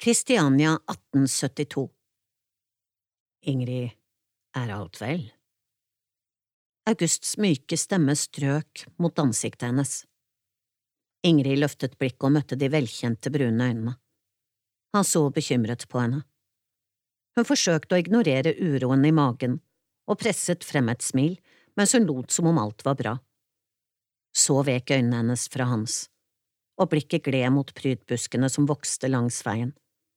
Kristiania 1872. Ingrid, alt vel? Augusts myke stemme strøk mot ansiktet hennes. Ingrid løftet blikket og møtte de velkjente brune øynene. Han så bekymret på henne. Hun forsøkte å ignorere uroen i magen og presset frem et smil mens hun lot som om alt var bra. Så vek øynene hennes fra hans, og blikket gled mot prydbuskene som vokste langs veien.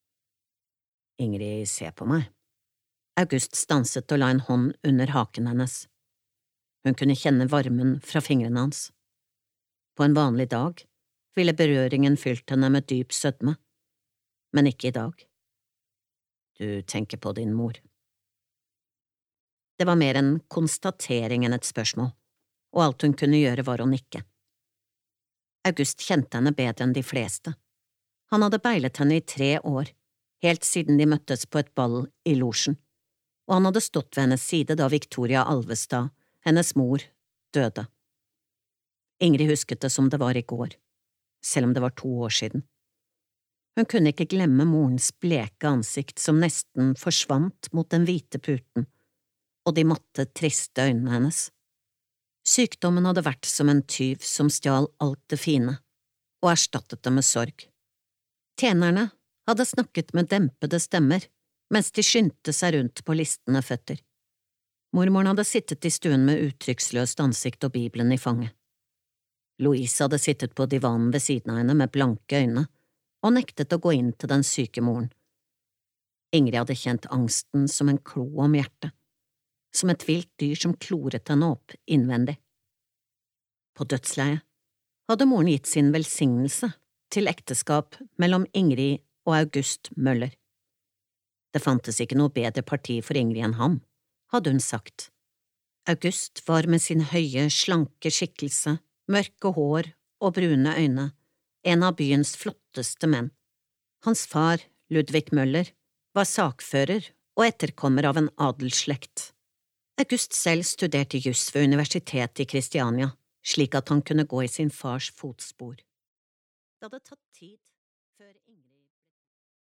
Ingrid, se på meg. August stanset og la en hånd under haken hennes. Hun kunne kjenne varmen fra fingrene hans. På en vanlig dag ville berøringen fylt henne med dyp sødme, men ikke i dag. Du tenker på din mor. Det var mer en konstatering enn et spørsmål, og alt hun kunne gjøre var å nikke. August kjente henne bedre enn de fleste. Han hadde beilet henne i 3 år, helt siden de møttes på et ball i losjen, og han hadde stått ved hennes side da Victoria Alvestad, hennes mor, døde. Ingrid husket det som det var i går, selv om det var 2 år siden. Hun kunne ikke glemme morens bleke ansikt som nesten forsvant mot den hvite puten, og de matte, triste øynene hennes. Sykdommen hadde vært som en tyv som stjal alt det fine, og erstattet det med sorg. Tjenerne hadde snakket med dempede stemmer, mens de skyndte seg rundt på listende føtter. Mormoren hadde sittet i stuen med uttrykksløst ansikt og Bibelen i fanget. Louise hadde sittet på divanen ved siden av henne med blanke øyne, og nektet å gå inn til den syke moren. Ingrid hadde kjent angsten som en klo om hjertet, som et vilt dyr som kloret henne opp innvendig. På dødsleiet hadde moren gitt sin velsignelse til ekteskap mellom Ingrid og August Møller. Det fantes ikke noe bedre parti for Ingrid enn ham, hadde hun sagt. August var med sin høye, slanke skikkelse, mørke hår og brune øyne, en av byens flotteste menn. Hans far, Ludvig Møller, var sakfører og etterkommer av en adelsslekt. August selv studerte juss ved universitetet i Kristiania, slik at han kunne gå i sin fars fotspor. Det hadde tatt tid.